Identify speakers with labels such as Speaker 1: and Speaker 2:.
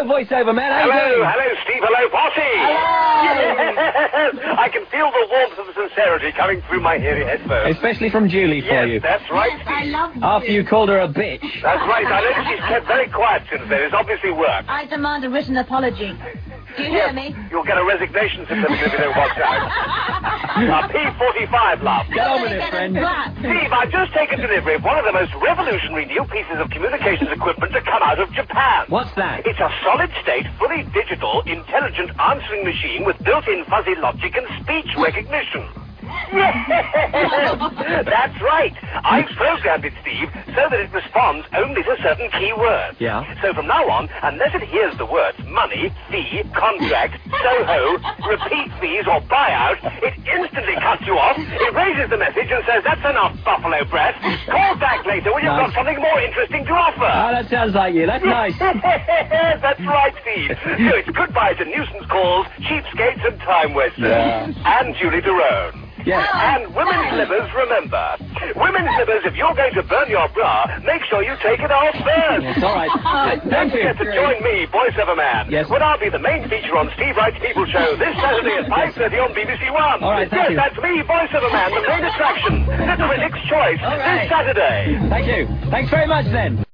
Speaker 1: Hello, voiceover man. How you doing?
Speaker 2: Hello, Steve. Hello, Posse. Yes. I can feel the warmth of the sincerity coming through my hearing headphones.
Speaker 1: Especially from Julie for you.
Speaker 2: Yes, that's right,
Speaker 3: Yes, I love you.
Speaker 1: After you called her a bitch.
Speaker 2: That's right. I noticed she's kept very quiet since then. It's obviously worked.
Speaker 3: I demand a written apology. Do you hear me?
Speaker 2: You'll get a resignation certificate if you don't watch out. P45, love.
Speaker 1: Get on with it, friend.
Speaker 2: Steve, I've just taken delivery of one of the most revolutionary new pieces of communications equipment to come out of Japan.
Speaker 1: What's that?
Speaker 2: It's a solid-state, fully digital, intelligent answering machine with built-in fuzzy logic and speech recognition. That's right. I've programmed it, Steve, so that it responds only to certain key words.
Speaker 1: Yeah.
Speaker 2: So from now on, unless it hears the words money, fee, contract, Soho, repeat fees, or buyout, it instantly cuts you off, erases the message, and says, that's enough, buffalo breath. Call back later when you've got something more interesting to offer.
Speaker 1: Oh, that sounds like you. That's nice.
Speaker 2: That's right, Steve. So it's goodbye to nuisance calls, cheapskates, and time wasters.
Speaker 1: Yeah.
Speaker 2: And Julie Derone.
Speaker 1: Yeah.
Speaker 2: And women's livers, remember. Women's livers, if you're going to burn your bra, make sure you take it off first.
Speaker 1: Yes, all right.
Speaker 2: Don't
Speaker 1: Thank you.
Speaker 2: forget to join me, voiceover man,
Speaker 1: Yes.
Speaker 2: when I'll be the main feature on Steve Wright's People Show this Saturday at 5:30 on BBC One.
Speaker 1: All right, thank you.
Speaker 2: Yes, that's me, voiceover man, the main attraction, the critic's choice,
Speaker 1: All right.
Speaker 2: this Saturday.
Speaker 1: Thank you. Thanks very much, then.